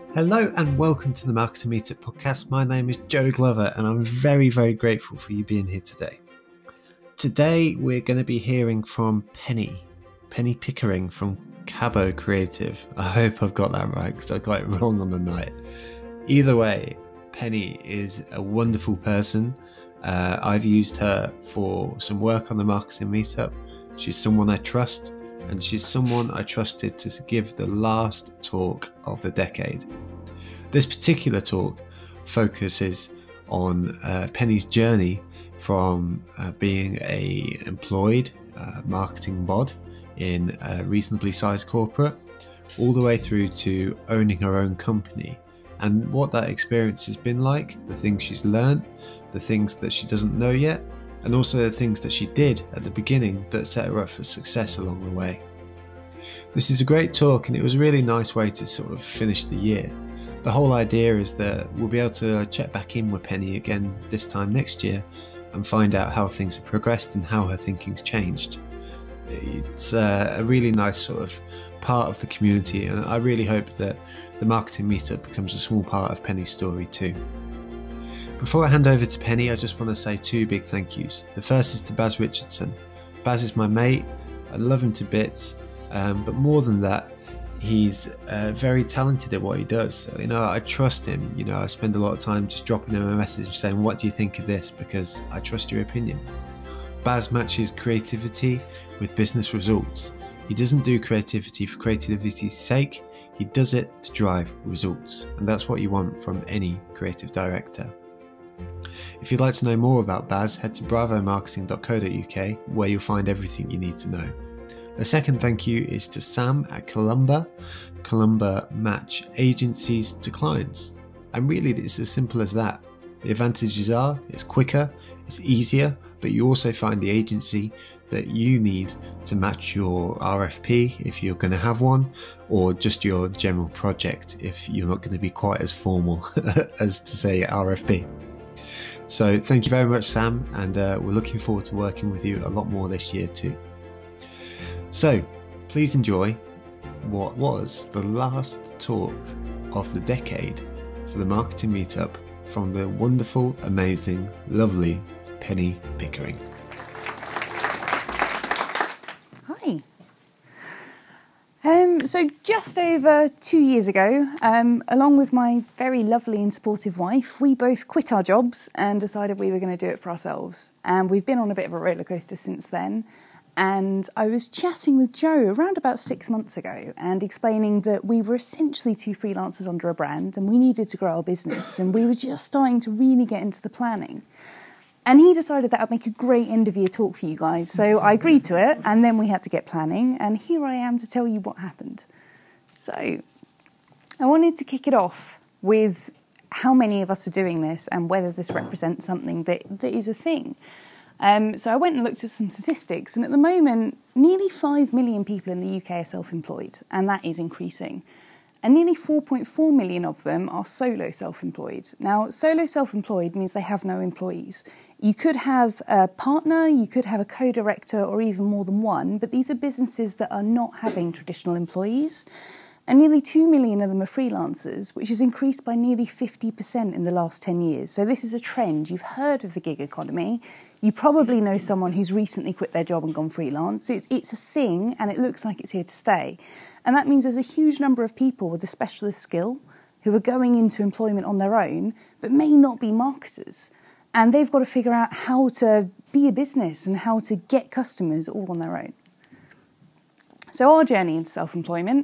Hello and welcome to the Marketing Meetup podcast. My name is Joe Glover and I'm very, very grateful for you being here today. Today we're going to be hearing from Penny Pickering from Cabo Creative. I hope I've got that right because I got it wrong on the night. Either way, Penny is a wonderful person. I've used her for some work on the Marketing Meetup. She's someone I trust. And she's someone I trusted to give the last talk of the decade. This particular talk focuses on Penny's journey from being an employed marketing bod in a reasonably sized corporate, all the way through to owning her own company, and what that experience has been like, the things she's learned, the things that she doesn't know yet, and also the things that she did at the beginning that set her up for success along the way. This is a great talk and it was a really nice way to sort of finish the year. The whole idea is that we'll be able to check back in with Penny again this time next year and find out how things have progressed and how her thinking's changed. It's a really nice sort of part of the community, and I really hope that the Marketing Meetup becomes a small part of Penny's story too. Before I hand over to Penny, I just want to say two big thank yous. The first is to Baz Richardson. Baz is my mate, I love him to bits, but more than that, he's very talented at what he does. So, I trust him. I spend a lot of time just dropping him a message saying, what do you think of this? Because I trust your opinion. Baz matches creativity with business results. He doesn't do creativity for creativity's sake. He does it to drive results. And that's what you want from any creative director. If you'd like to know more about Baz, head to bravomarketing.co.uk where you'll find everything you need to know. The second thank you is to Sam at Columba. Columba match agencies to clients. And really it's as simple as that. The advantages are it's quicker, it's easier, but you also find the agency that you need to match your RFP if you're going to have one, or just your general project if you're not going to be quite as formal as to say RFP. So thank you very much, Sam, and we're looking forward to working with you a lot more this year too. So please enjoy what was the last talk of the decade for the Marketing Meetup from the wonderful, amazing, lovely Penny Pickering. Hi. So just over 2 years ago, along with my very lovely and supportive wife, we both quit our jobs and decided we were going to do it for ourselves. And we've been on a bit of a roller coaster since then. And I was chatting with Joe around about 6 months ago and explaining that we were essentially two freelancers under a brand and we needed to grow our business and we were just starting to really get into the planning. And he decided that would make a great end-of-year talk for you guys. So I agreed to it, and then we had to get planning, and here I am to tell you what happened. So I wanted to kick it off with how many of us are doing this and whether this represents something that is a thing. So I went and looked at some statistics, and at the moment, nearly 5 million people in the UK are self-employed, and that is increasing. And nearly 4.4 million of them are solo self-employed. Now, solo self-employed means they have no employees. You could have a partner, you could have a co-director, or even more than one, but these are businesses that are not having traditional employees. And nearly 2 million of them are freelancers, which has increased by nearly 50% in the last 10 years. So this is a trend. You've heard of the gig economy. You probably know someone who's recently quit their job and gone freelance. It's a thing, and it looks like it's here to stay. And that means there's a huge number of people with a specialist skill who are going into employment on their own, but may not be marketers. And they've got to figure out how to be a business and how to get customers all on their own. So our journey into self-employment,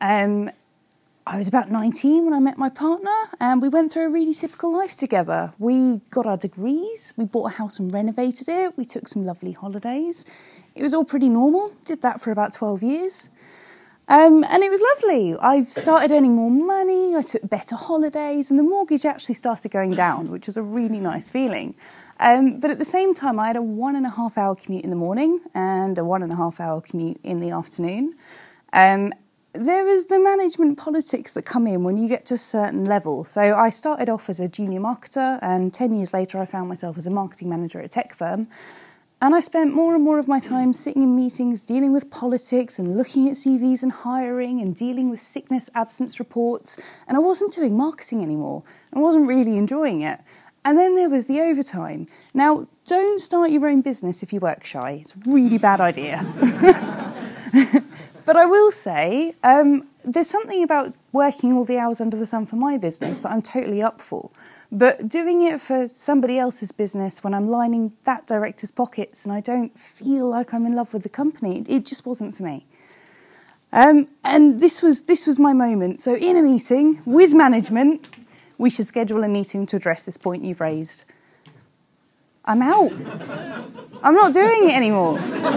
I was about 19 when I met my partner, and we went through a really typical life together. We got our degrees, we bought a house and renovated it, we took some lovely holidays. It was all pretty normal, did that for about 12 years. And it was lovely. I started earning more money, I took better holidays, and the mortgage actually started going down, which was a really nice feeling. But at the same time, I had a 1.5 hour commute in the morning and a 1.5 hour commute in the afternoon. There was the management politics that come in when you get to a certain level. So I started off as a junior marketer, and 10 years later I found myself as a marketing manager at a tech firm. And I spent more and more of my time sitting in meetings, dealing with politics and looking at CVs and hiring and dealing with sickness absence reports. And I wasn't doing marketing anymore. I wasn't really enjoying it. And then there was the overtime. Now, don't start your own business if you work shy. It's a really bad idea. But I will say, there's something about working all the hours under the sun for my business that I'm totally up for. But doing it for somebody else's business when I'm lining that director's pockets and I don't feel like I'm in love with the company, it just wasn't for me. And this was my moment. So in a meeting with management, we should schedule a meeting to address this point you've raised. I'm out. I'm not doing it anymore.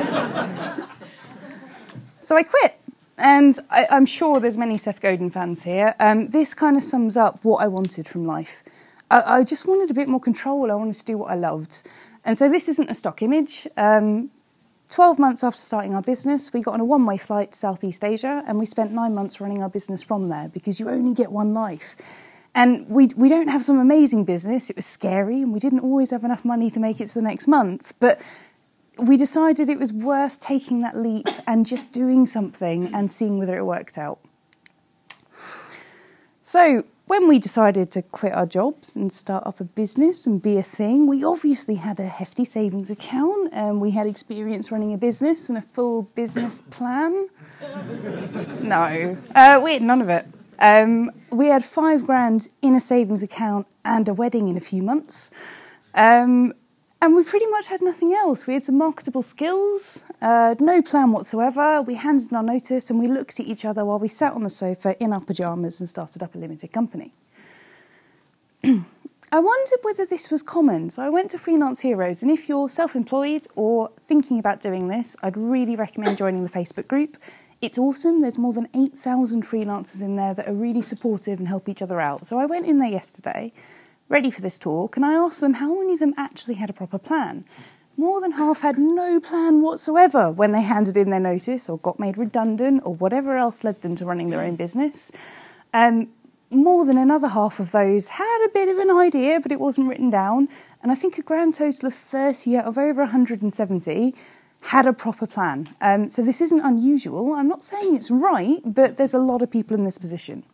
So I quit. And I'm sure there's many Seth Godin fans here. This kind of sums up what I wanted from life. I just wanted a bit more control. I wanted to do what I loved. And so this isn't a stock image. 12 months after starting our business, we got on a one-way flight to Southeast Asia, and we spent 9 months running our business from there, because you only get one life. And we don't have some amazing business. It was scary, and we didn't always have enough money to make it to the next month. But we decided it was worth taking that leap and just doing something and seeing whether it worked out. So when we decided to quit our jobs and start up a business and be a thing, we obviously had a hefty savings account, and we had experience running a business and a full business plan. No, we had none of it. We had $5,000 in a savings account and a wedding in a few months. And we pretty much had nothing else. We had some marketable skills, no plan whatsoever. We handed in our notice and we looked at each other while we sat on the sofa in our pyjamas and started up a limited company. I wondered whether this was common, so I went to Freelance Heroes, and if you're self-employed or thinking about doing this, I'd really recommend joining the Facebook group. It's awesome. There's more than 8,000 freelancers in there that are really supportive and help each other out. So I went in there yesterday, ready for this talk, and I asked them how many of them actually had a proper plan. More than half had no plan whatsoever when they handed in their notice or got made redundant or whatever else led them to running their own business. More than another half of those had a bit of an idea, but it wasn't written down. And I think a grand total of 30 out of over 170 had a proper plan. So this isn't unusual. I'm not saying it's right, but there's a lot of people in this position.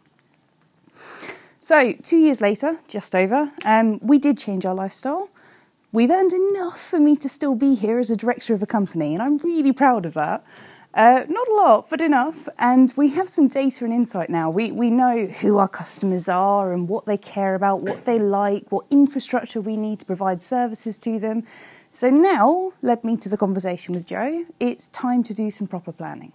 So 2 years later, just over, we did change our lifestyle. We've earned enough for me to still be here as a director of a company, and I'm really proud of that. Not a lot, but enough. And we have some data and insight now. We know who our customers are and what they care about, what they like, what infrastructure we need to provide services to them. So now, led me to the conversation with Joe, it's time to do some proper planning.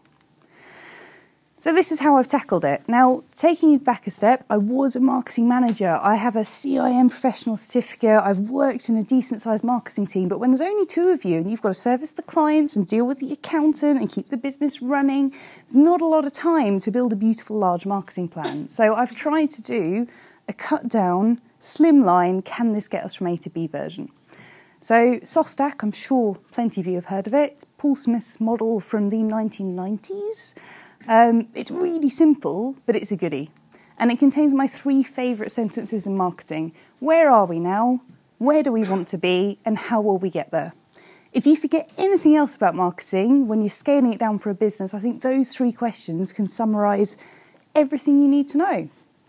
So this is how I've tackled it. Now, taking it back a step, I was a marketing manager. I have a CIM professional certificate. I've worked in a decent-sized marketing team. But when there's only two of you and you've got to service the clients and deal with the accountant and keep the business running, there's not a lot of time to build a beautiful, large marketing plan. So I've tried to do a cut-down, slimline, can this get us from A to B version. So SOSTAC, I'm sure plenty of you have heard of it. It's Paul Smith's model from the 1990s. It's really simple, but it's a goodie. And it contains my 3 favourite sentences in marketing. Where are we now? Where do we want to be? And how will we get there? If you forget anything else about marketing, when you're scaling it down for a business, I think those 3 questions can summarise everything you need to know.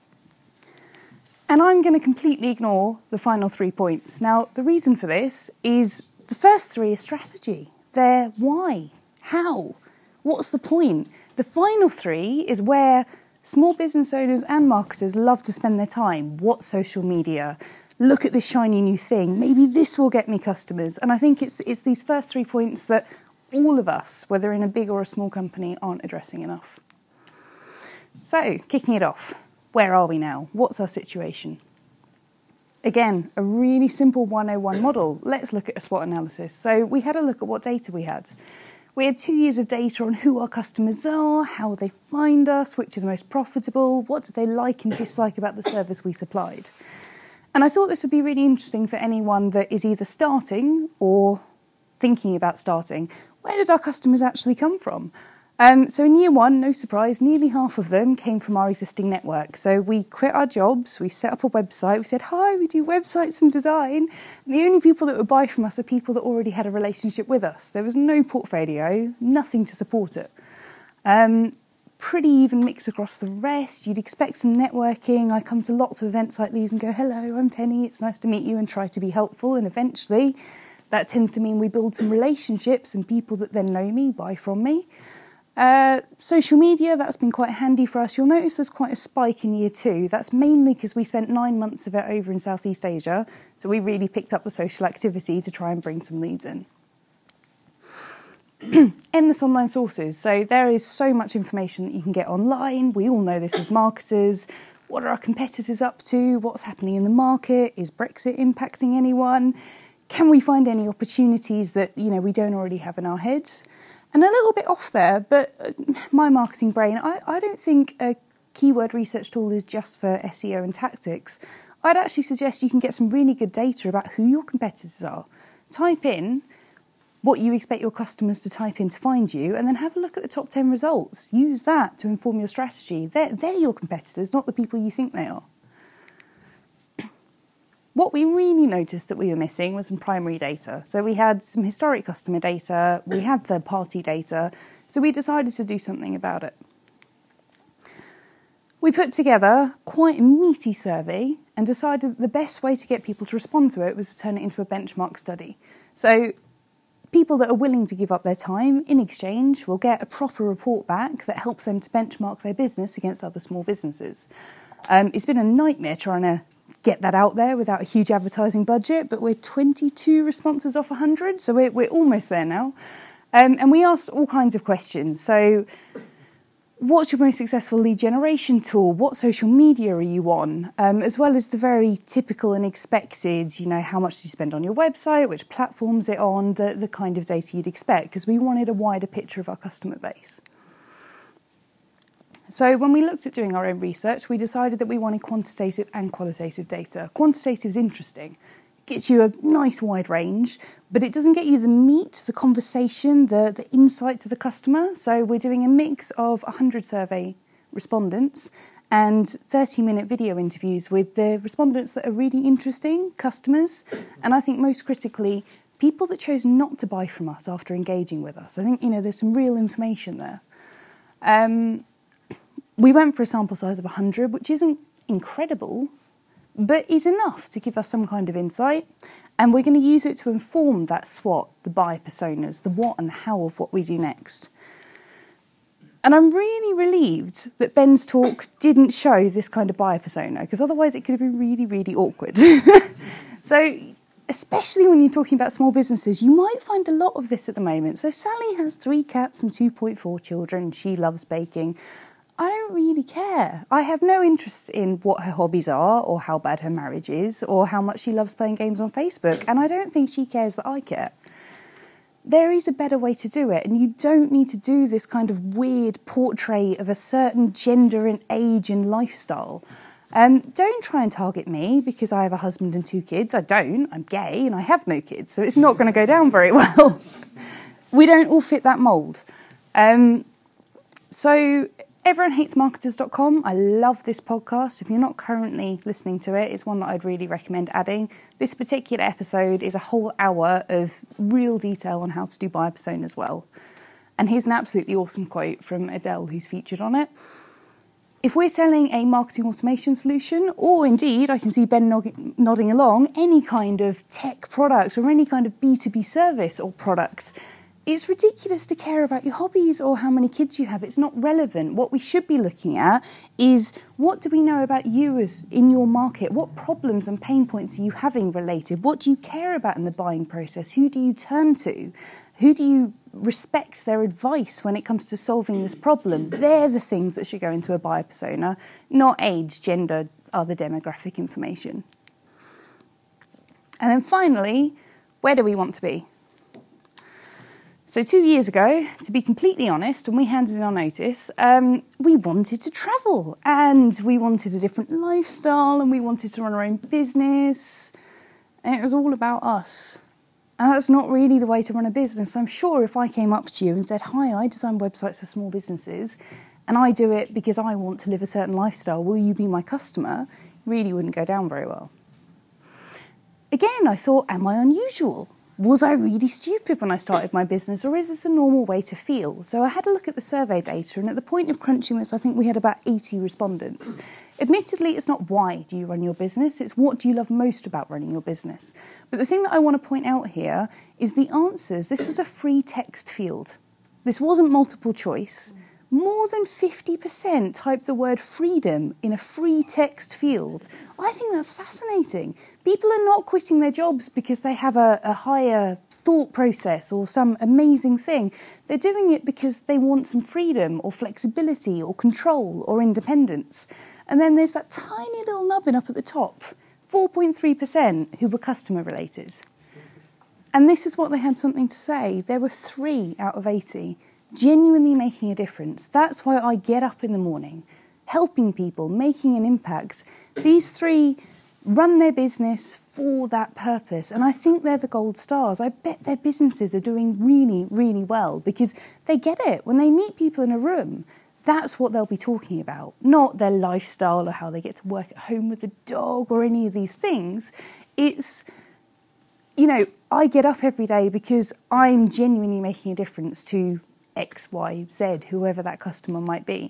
And I'm going to completely ignore the final 3 points. Now, the reason for this is the first 3 are strategy. They're why, how, what's the point? The final 3 is where small business owners and marketers love to spend their time. What's social media? Look at this shiny new thing. Maybe this will get me customers. And I think it's these first 3 points that all of us, whether in a big or a small company, aren't addressing enough. So, kicking it off. Where are we now? What's our situation? Again, a really simple 101 model. Let's look at a SWOT analysis. So we had a look at what data we had. We had 2 years of data on who our customers are, how they find us, which are the most profitable, what do they like and dislike about the service we supplied. And I thought this would be really interesting for anyone that is either starting or thinking about starting. Where did our customers actually come from? So in year one, no surprise, nearly half of them came from our existing network. So we quit our jobs, we set up a website, we said, hi, we do websites and design. And the only people that would buy from us are people that already had a relationship with us. There was no portfolio, nothing to support it. Pretty even mix across the rest. You'd expect some networking. I come to lots of events like these and go, hello, I'm Penny, it's nice to meet you, and try to be helpful. And eventually that tends to mean we build some relationships and people that then know me buy from me. Social media, that's been quite handy for us. You'll notice there's quite a spike in year two. That's mainly because we spent 9 months of it over in Southeast Asia, so we really picked up the social activity to try and bring some leads in. Endless online sources. So there is so much information that you can get online. We all know this as marketers. What are our competitors up to? What's happening in the market? Is Brexit impacting anyone? Can we find any opportunities that, we don't already have in our heads? And a little bit off there, but my marketing brain, I don't think a keyword research tool is just for SEO and tactics. I'd actually suggest you can get some really good data about who your competitors are. Type in what you expect your customers to type in to find you, and then have a look at the top 10 results. Use that to inform your strategy. They're your competitors, not the people you think they are. What we really noticed that we were missing was some primary data. So we had some historic customer data, we had third-party data, so we decided to do something about it. We put together quite a meaty survey and decided that the best way to get people to respond to it was to turn it into a benchmark study. So people that are willing to give up their time in exchange will get a proper report back that helps them to benchmark their business against other small businesses. It's been a nightmare trying to get that out there without a huge advertising budget, but we're 22 responses off 100, so we're almost there now. And we asked all kinds of questions. So what's your most successful lead generation tool? What social media are you on? As well as the very typical and expected, how much do you spend on your website, which platforms it on, the kind of data you'd expect, because we wanted a wider picture of our customer base. So when we looked at doing our own research, we decided that we wanted quantitative and qualitative data. Quantitative is interesting. It gets you a nice wide range, but it doesn't get you the meat, the conversation, the insight to the customer. So we're doing a mix of 100 survey respondents and 30-minute video interviews with the respondents that are really interesting, customers, and I think most critically, people that chose not to buy from us after engaging with us. I think, there's some real information there. We went for a sample size of 100, which isn't incredible, but is enough to give us some kind of insight. And we're going to use it to inform that SWOT, the buyer personas, the what and how of what we do next. And I'm really relieved that Ben's talk didn't show this kind of buyer persona, because otherwise it could have been really, really awkward. So especially when you're talking about small businesses, you might find a lot of this at the moment. So Sally has 3 cats and 2.4 children. She loves baking. I don't really care. I have no interest in what her hobbies are or how bad her marriage is or how much she loves playing games on Facebook, and I don't think she cares that I care. There is a better way to do it, and you don't need to do this kind of weird portrait of a certain gender and age and lifestyle. Don't try and target me because I have a husband and 2 kids. I don't. I'm gay and I have no kids, so it's not going to go down very well. We don't all fit that mould. So everyonehatesmarketers.com. I love this podcast. If you're not currently listening to it, it's one that I'd really recommend adding. This particular episode is a whole hour of real detail on how to do buyer personas well. And here's an absolutely awesome quote from Adele, who's featured on it. If we're selling a marketing automation solution, or indeed, I can see Ben nodding along, any kind of tech product or any kind of B2B service or product, it's ridiculous to care about your hobbies or how many kids you have. It's not relevant. What we should be looking at is, what do we know about you as in your market? What problems and pain points are you having related? What do you care about in the buying process? Who do you turn to? Who do you respect their advice when it comes to solving this problem? They're the things that should go into a buyer persona, not age, gender, other demographic information. And then finally, where do we want to be? So 2 years ago, to be completely honest, when we handed in our notice, we wanted to travel and we wanted a different lifestyle and we wanted to run our own business. And it was all about us. And that's not really the way to run a business. I'm sure if I came up to you and said, hi, I design websites for small businesses and I do it because I want to live a certain lifestyle, will you be my customer? It really wouldn't go down very well. Again, I thought, am I unusual? Was I really stupid when I started my business, or is this a normal way to feel? So I had a look at the survey data, and at the point of crunching this, I think we had about 80 respondents. Admittedly, it's not why do you run your business, it's what do you love most about running your business. But the thing that I want to point out here is the answers. This was a free text field. This wasn't multiple choice. More than 50% typed the word freedom in a free text field. I think that's fascinating. People are not quitting their jobs because they have a higher thought process or some amazing thing. They're doing it because they want some freedom or flexibility or control or independence. And then there's that tiny little nubbin up at the top, 4.3% who were customer related. And this is what they had something to say. There were 3 out of 80 genuinely making a difference. That's why I get up in the morning, helping people, making an impact. These 3 run their business for that purpose, and I think they're the gold stars. I bet their businesses are doing really, really well because they get it. When they meet people in a room, that's what they'll be talking about, not their lifestyle or how they get to work at home with a dog or any of these things. It's, I get up every day because I'm genuinely making a difference to X, Y, Z, whoever that customer might be.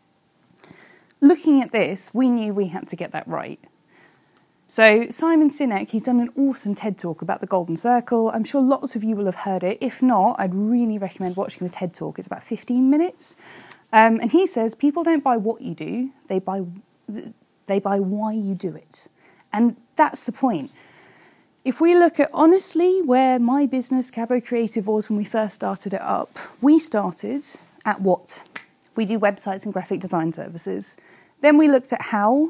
Looking at this, we knew we had to get that right. So Simon Sinek, he's done an awesome TED Talk about the Golden Circle. I'm sure lots of you will have heard it. If not, I'd really recommend watching the TED Talk. It's about 15 minutes. And he says people don't buy what you do, they buy why you do it. And that's the point. If we look at honestly where my business, Cabo Creative, was when we first started it up, we started at what? We do websites and graphic design services. Then we looked at how,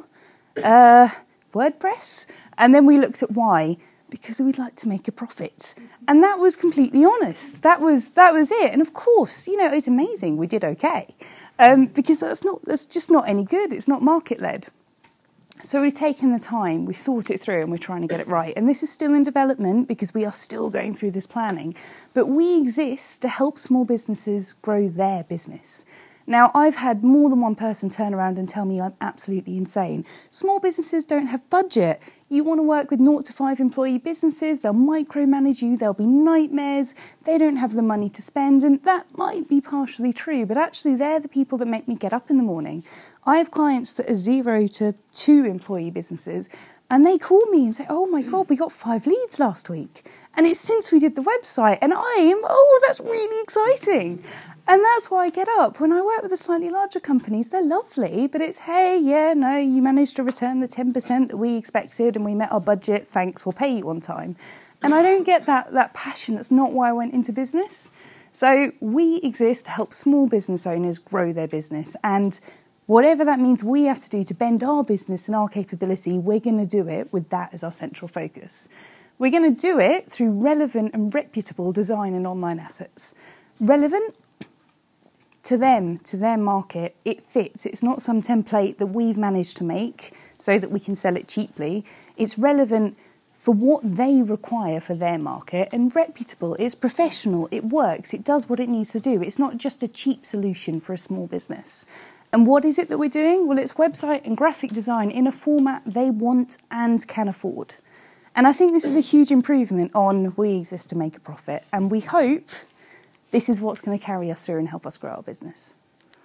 WordPress, and then we looked at why, because we'd like to make a profit. And that was completely honest. That was it. And of course, it's amazing. We did okay, because that's just not any good. It's not market-led. So we've taken the time, we've thought it through, and we're trying to get it right. And this is still in development because we are still going through this planning. But we exist to help small businesses grow their business. Now, I've had more than one person turn around and tell me I'm absolutely insane. Small businesses don't have budget. You want to work with 0 to 5 employee businesses, they'll micromanage you, there'll be nightmares, they don't have the money to spend, and that might be partially true, but actually they're the people that make me get up in the morning. I have clients that are 0 to 2 employee businesses, and they call me and say, oh my God, we got 5 leads last week. And it's since we did the website, and that's really exciting. And that's why I get up. When I work with the slightly larger companies, they're lovely, but it's, hey, you managed to return the 10% that we expected and we met our budget, thanks, we'll pay you on time. And I don't get that passion. That's not why I went into business. So we exist to help small business owners grow their business. And whatever that means we have to do to bend our business and our capability, we're going to do it with that as our central focus. We're going to do it through relevant and reputable design and online assets. Relevant to them, to their market, it fits. It's not some template that we've managed to make so that we can sell it cheaply. It's relevant for what they require for their market, and reputable. It's professional, it works, it does what it needs to do. It's not just a cheap solution for a small business. And what is it that we're doing? Well, it's website and graphic design in a format they want and can afford. And I think this is a huge improvement on we exist to make a profit, and we hope this is what's going to carry us through and help us grow our business.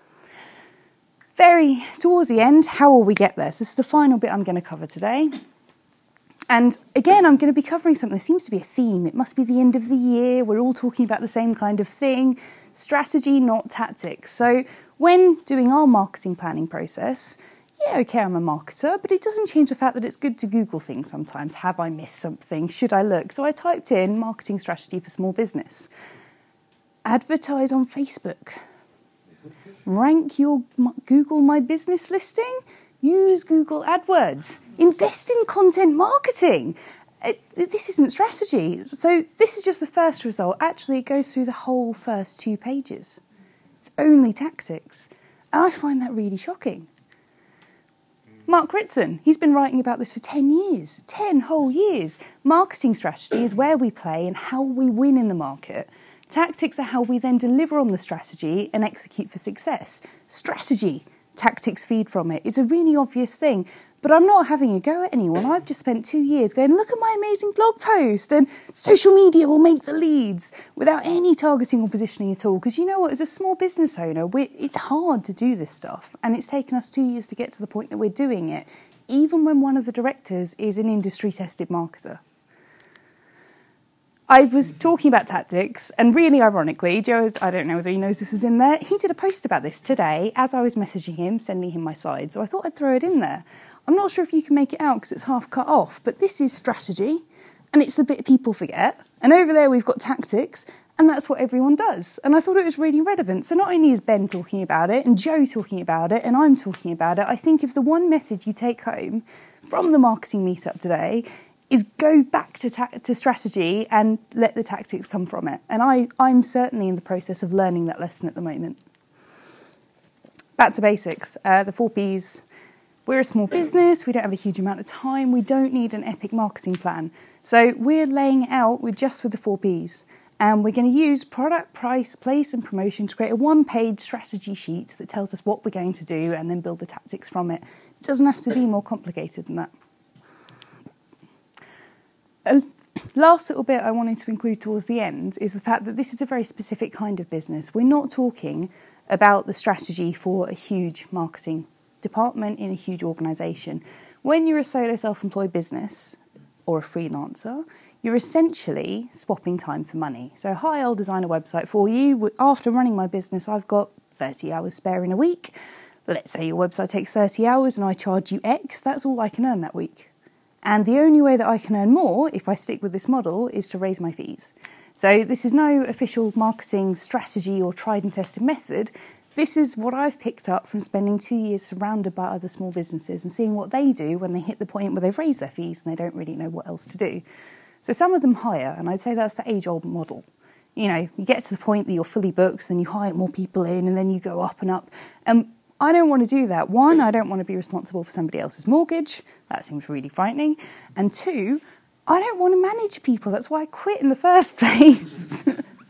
Towards the end, how will we get there? So this is the final bit I'm going to cover today. And again, I'm going to be covering something. There seems to be a theme. It must be the end of the year. We're all talking about the same kind of thing. Strategy, not tactics. So when doing our marketing planning process, I'm a marketer, but it doesn't change the fact that it's good to Google things sometimes. Have I missed something? Should I look? So I typed in marketing strategy for small business. Advertise on Facebook. Rank your Google My Business listing. Use Google AdWords. Invest in content marketing. This isn't strategy. So this is just the first result. Actually, it goes through the whole first 2 pages. It's only tactics. And I find that really shocking. Mark Ritson, he's been writing about this for 10 years, 10 whole years. Marketing strategy is where we play and how we win in the market. Tactics are how we then deliver on the strategy and execute for success. Strategy, tactics feed from it. It's a really obvious thing, but I'm not having a go at anyone. I've just spent 2 years going, look at my amazing blog post, and social media will make the leads without any targeting or positioning at all. Because you know what, as a small business owner, it's hard to do this stuff, and it's taken us 2 years to get to the point that we're doing it, even when one of the directors is an industry-tested marketer. I was talking about tactics, and really ironically, Joe, I don't know whether he knows this was in there, he did a post about this today as I was messaging him, sending him my slides, so I thought I'd throw it in there. I'm not sure if you can make it out because it's half cut off, but this is strategy, and it's the bit people forget. And over there we've got tactics, and that's what everyone does. And I thought it was really relevant. So not only is Ben talking about it, and Joe talking about it, and I'm talking about it, I think if the one message you take home from the marketing meetup today is go back to strategy and let the tactics come from it. And I'm certainly in the process of learning that lesson at the moment. Back to basics, the 4 Ps. We're a small business, we don't have a huge amount of time, we don't need an epic marketing plan. So we're laying it out with the 4 Ps. And we're going to use product, price, place and promotion to create a 1-page strategy sheet that tells us what we're going to do and then build the tactics from it. It doesn't have to be more complicated than that. A last little bit I wanted to include towards the end is the fact that this is a very specific kind of business. We're not talking about the strategy for a huge marketing department in a huge organisation. When you're a solo self-employed business or a freelancer, you're essentially swapping time for money. So, hi, I'll design a website for you. After running my business, I've got 30 hours spare in a week. Let's say your website takes 30 hours and I charge you X. That's all I can earn that week. And the only way that I can earn more, if I stick with this model, is to raise my fees. So this is no official marketing strategy or tried and tested method. This is what I've picked up from spending 2 years surrounded by other small businesses and seeing what they do when they hit the point where they've raised their fees and they don't really know what else to do. So some of them hire, and I'd say that's the age-old model. You know, you get to the point that you're fully booked, then you hire more people in, and then you go up and up. And I don't want to do that. One, I don't want to be responsible for somebody else's mortgage. That seems really frightening. And two, I don't want to manage people. That's why I quit in the first place.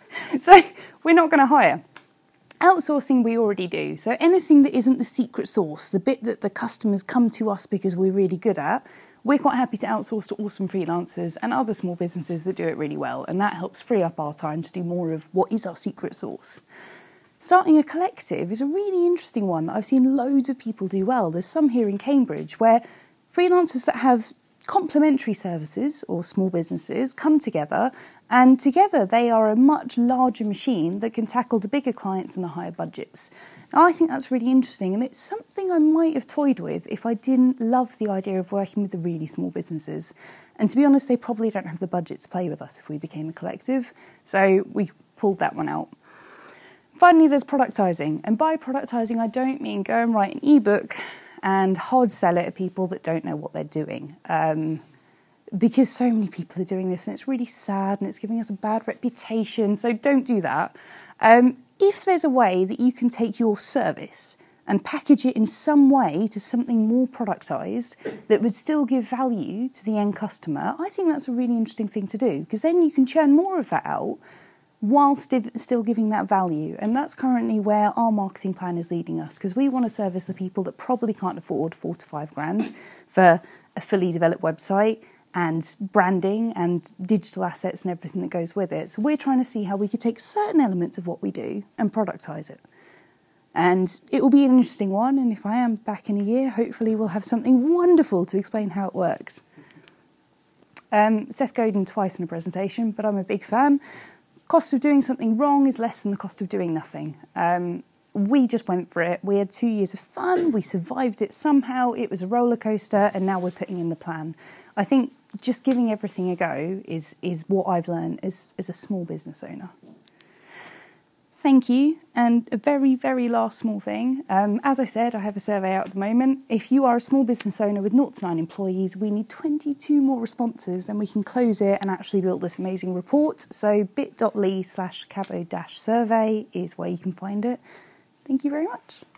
So we're not going to hire. Outsourcing we already do. So anything that isn't the secret sauce, the bit that the customers come to us because we're really good at, we're quite happy to outsource to awesome freelancers and other small businesses that do it really well. And that helps free up our time to do more of what is our secret sauce. Starting a collective is a really interesting one that I've seen loads of people do well. There's some here in Cambridge where freelancers that have complementary services or small businesses come together, and together they are a much larger machine that can tackle the bigger clients and the higher budgets. Now, I think that's really interesting, and it's something I might have toyed with if I didn't love the idea of working with the really small businesses. And to be honest, they probably don't have the budget to play with us if we became a collective, so we pulled that one out. Finally, there's productizing. And by productizing, I don't mean go and write an ebook and hard sell it to people that don't know what they're doing. Because so many people are doing this and it's really sad and it's giving us a bad reputation. So don't do that. If there's a way that you can take your service and package it in some way to something more productized that would still give value to the end customer, I think that's a really interesting thing to do, because then you can churn more of that out whilst still giving that value. And that's currently where our marketing plan is leading us, because we want to service the people that probably can't afford 4 to 5 grand for a fully developed website and branding and digital assets and everything that goes with it. So we're trying to see how we could take certain elements of what we do and productize it. And it will be an interesting one, and if I am back in a year, hopefully we'll have something wonderful to explain how it works. Seth Godin twice in a presentation, but I'm a big fan. Cost of doing something wrong is less than the cost of doing nothing. We just went for it. We had 2 years of fun. We survived it somehow. It was a roller coaster, and now we're putting in the plan. I think just giving everything a go is what I've learned as a small business owner. Thank you. And a very, very last small thing. As I said, I have a survey out at the moment. If you are a small business owner with 0 to 9 employees, we need 22 more responses, then we can close it and actually build this amazing report. So bit.ly/cabo-survey is where you can find it. Thank you very much.